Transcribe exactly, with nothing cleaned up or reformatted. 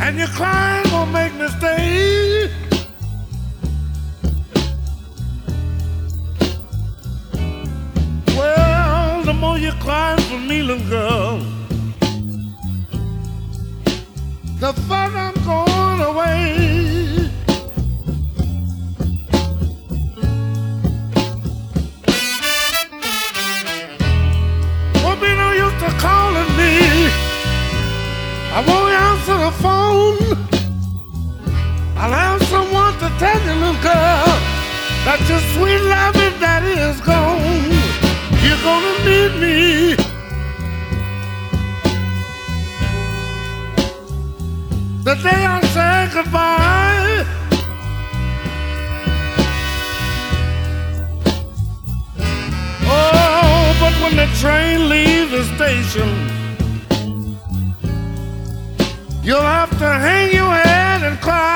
and your crying won't make me stay. Well, the more you cry for me, little girl, the further I'm going away. Won't be no use to calling me. I won't answer the phone. I'll have someone to tell you, little girl, that your sweet loving daddy is gone. You're gonna need me. The day I say goodbye. Oh, but when the train leaves the station, you'll have to hang your head and cry.